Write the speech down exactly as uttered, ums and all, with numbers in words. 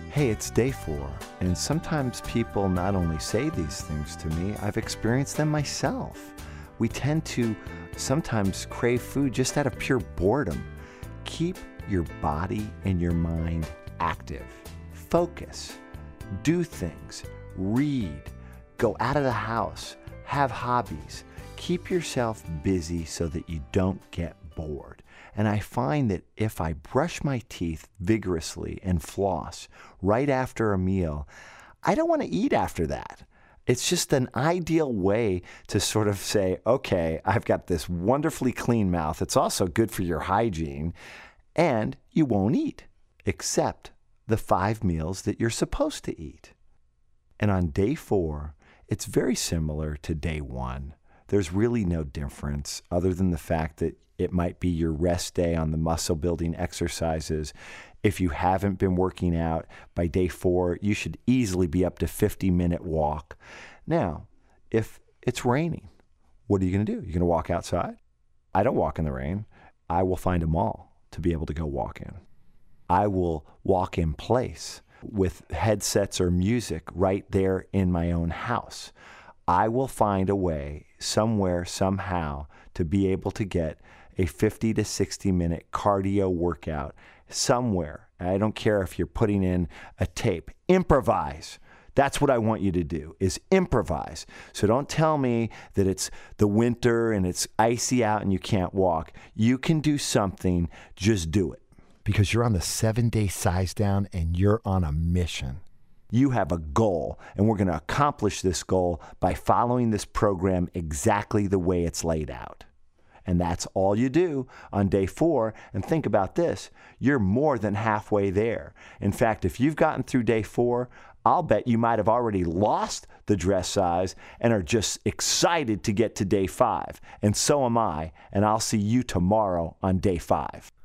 Hey, it's day four, and sometimes people not only say these things to me, I've experienced them myself. We tend to sometimes crave food just out of pure boredom. Keep your body and your mind active. Focus. Do things. Read. Go out of the house. Have hobbies. Keep yourself busy so that you don't get bored. And I find that if I brush my teeth vigorously and floss right after a meal, I don't want to eat after that. It's just an ideal way to sort of say, okay, I've got this wonderfully clean mouth. It's also good for your hygiene, and you won't eat, except the five meals that you're supposed to eat. And on day four, it's very similar to day one. There's really no difference other than the fact that it might be your rest day on the muscle building exercises. If you haven't been working out, by day four, you should easily be up to fifty minute walk. Now, if it's raining, what are you going to do? You're going to walk outside? I don't walk in the rain. I will find a mall to be able to go walk in. I will walk in place with headsets or music right there in my own house. I will find a way somewhere, somehow, to be able to get a fifty to sixty minute cardio workout somewhere. I don't care if you're putting in a tape. Improvise. That's what I want you to do, is improvise. So don't tell me that it's the winter and it's icy out and you can't walk. You can do something. Just do it. Because you're on the seven-day size down and you're on a mission. You have a goal, and we're going to accomplish this goal by following this program exactly the way it's laid out. And that's all you do on day four. And think about this, you're more than halfway there. In fact, if you've gotten through day four, I'll bet you might have already lost the dress size and are just excited to get to day five. And so am I, and I'll see you tomorrow on day five.